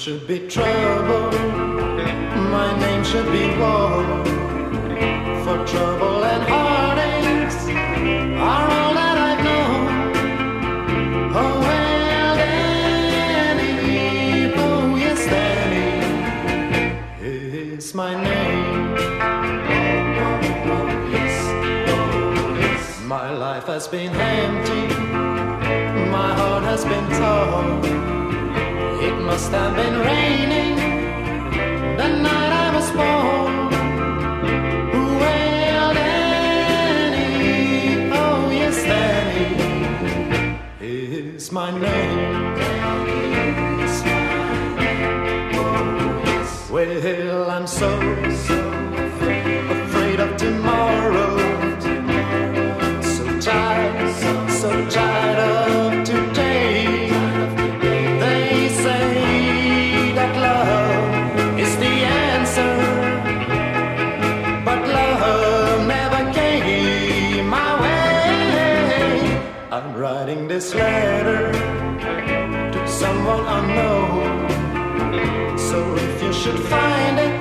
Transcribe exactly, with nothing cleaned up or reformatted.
should be trouble, my name should be war. For trouble and heartaches are all that I've known. Oh well, Danny, oh yes, Danny is my name. Oh, oh, yes, oh, yes. My life has been empty, my heart has been torn. It must have been raining the night I was born. Well, Danny, oh yes, Danny is my name. Is my name. Oh, yes. Well, I'm so, so afraid of tomorrow. So tired, so, so tired of today. I'm writing this letter to someone unknown. So if you should find it,